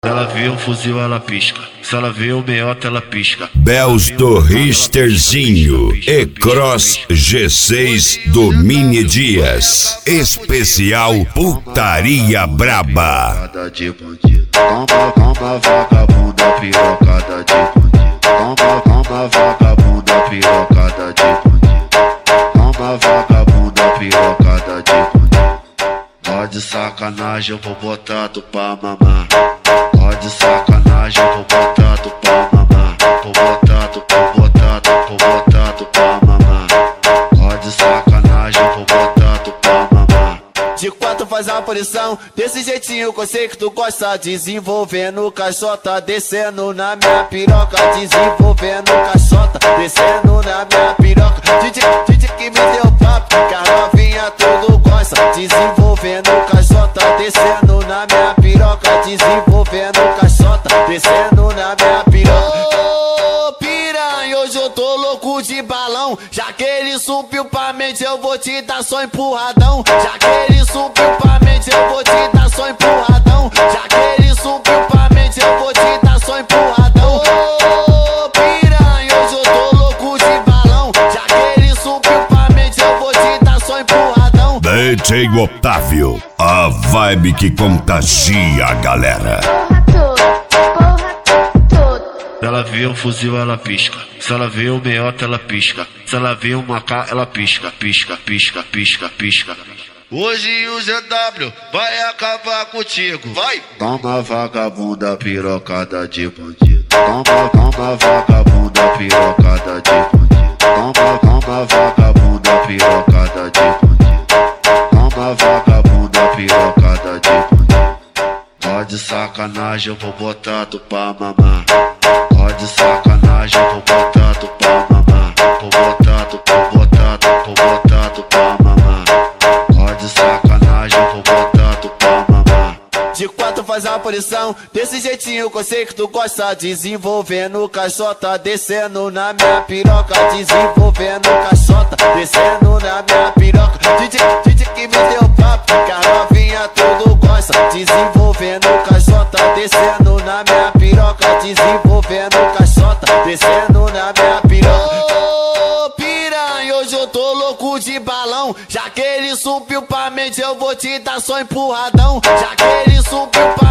Ela vê um fuzil, ela pisca. Se ela vê o meiota, ela pisca. Bells do Risterzinho e Cross G6 do Mini Dias. Especial Putaria Braba. De bandido. Toma vagabunda pirocada de bandido. Toma vagabunda pirocada de bandido. Toma vagabunda pirocada de bandido. Ó de sacanagem, eu vou botar tu pra mamar. Ó de sacanagem, eu vou botar tu pra mamar. Vou botar tu pra mamar. Ó de sacanagem, eu vou botar tu pra mamar. De quatro faz a posição, desse jeitinho que eu sei que tu gosta. Desenvolvendo caixota, descendo na minha piroca. Desenvolvendo caixota, descendo na minha piroca. DJ que me deu papo, que a novinha tudo gosta. Desenvolvendo caixota, descendo na minha piroca. Desenvolvendo caixota, descendo na minha piroca. Ô piranha, hoje eu tô louco de balão. Já que ele subiu pra mente, eu vou te dar só empurradão. Já que ele subiu pra mente, eu vou te dar só empurradão. Já que ele subiu pra mente, eu vou te dar só empurradão. Ô piranha, hoje eu tô louco de balão. Já que ele subiu pra mente, eu vou te dar só empurradão. DJ Otávio, a vibe que contagia a galera. Ela vê um fuzil, ela pisca. Se ela vê o meiota, ela pisca. Se ela vê uma K, ela pisca, pisca, pisca, pisca, pisca. Hoje o GW vai acabar contigo. Vai! Toma vagabunda pirocada de bandido. Toma vagabunda pirocada de bandido. Toma vagabunda pirocada de bandido. Toma vagabunda pirocada de bandido. Ó de sacanagem, eu vou botar tu pra mamar. Ó de sacanagem, eu vou botar tu pra mamar. Vou botar tu pra mamar. Ó de sacanagem, eu vou botar tu pra mamar. De quatro faz a posição, desse jeitinho que eu sei que tu gosta. Desenvolvendo caixota, descendo na minha piroca. Desenvolvendo caixota, descendo na minha piroca. DJ que me deu papo, que a novinha tudo gosta. Desenvolvendo caixota, descendo na minha piroca. Desenvolvendo caixota, descendo na minha piroca. Ô piranha, hoje eu tô louco de balão. Já que ele subiu pra mente, eu vou te dar só empurradão. Já que ele subiu pra